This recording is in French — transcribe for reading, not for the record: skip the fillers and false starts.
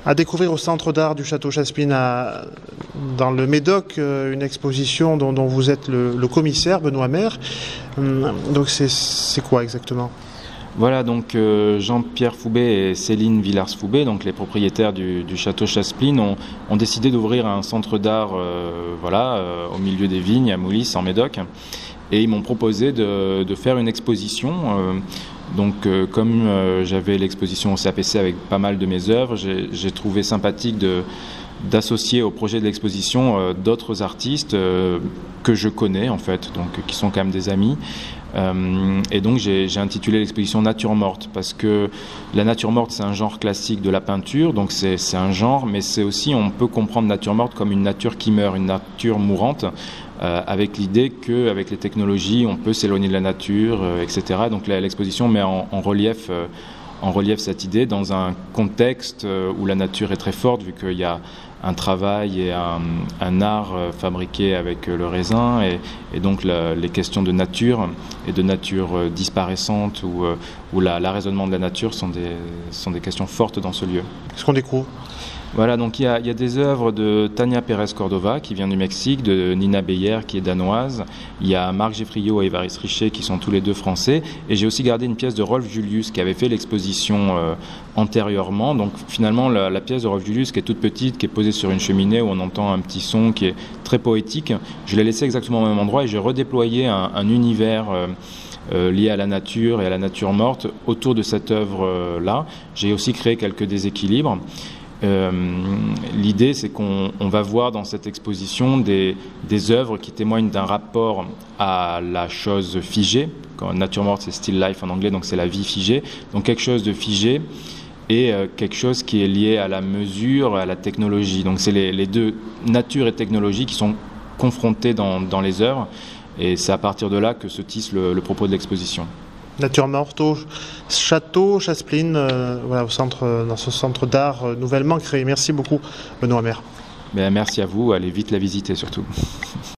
À découvrir au Centre d'art du Château Chaspline dans le Médoc, une exposition dont vous êtes le commissaire, Benoît Maire. Donc c'est quoi exactement ? Voilà, donc Jean-Pierre Foubet et Céline Villars-Foubet, donc les propriétaires du Château Chaspline, ont décidé d'ouvrir un centre d'art au milieu des vignes, à Moulis, en Médoc. Et ils m'ont proposé de faire une exposition. Comme j'avais l'exposition au CAPC avec pas mal de mes œuvres, j'ai trouvé sympathique d'associer au projet de l'exposition d'autres artistes que je connais en fait, donc qui sont quand même des amis. Et donc j'ai intitulé l'exposition Nature morte, parce que la nature morte c'est un genre classique de la peinture, donc c'est un genre, mais c'est aussi, on peut comprendre nature morte comme une nature qui meurt, une nature mourante, avec l'idée qu'avec les technologies on peut s'éloigner de la nature, etc. Donc l'exposition met en relief cette idée dans un contexte où la nature est très forte, vu qu'il y a un travail et un art fabriqué avec le raisin, et donc les questions de nature et de nature disparaissante où l'arraisonnement de la nature sont des questions fortes dans ce lieu. Qu'est-ce qu'on découvre ? Voilà, donc il y a des œuvres de Tania Pérez Cordova qui vient du Mexique, de Nina Beyer qui est danoise, il y a Marc Geffriot et Évariste Richer qui sont tous les deux français, et j'ai aussi gardé une pièce de Rolf Julius qui avait fait l'exposition antérieurement. Donc finalement la pièce de Rolf Julius qui est toute petite, qui est posée sur une cheminée où on entend un petit son qui est très poétique, je l'ai laissé exactement au même endroit et j'ai redéployé un univers lié à la nature et à la nature morte autour de cette œuvre-là. J'ai aussi créé quelques déséquilibres. L'idée c'est qu'on va voir dans cette exposition des œuvres qui témoignent d'un rapport à la chose figée. Quand nature morte c'est still life en anglais, donc c'est la vie figée, donc quelque chose de figé et quelque chose qui est lié à la mesure, à la technologie. Donc c'est les deux, nature et technologie, qui sont confrontées dans les œuvres, et c'est à partir de là que se tisse le propos de l'exposition. Nature morte au Château Chaspline, dans ce centre d'art nouvellement créé. Merci beaucoup, Benoît Maire. Merci à vous, allez vite la visiter surtout.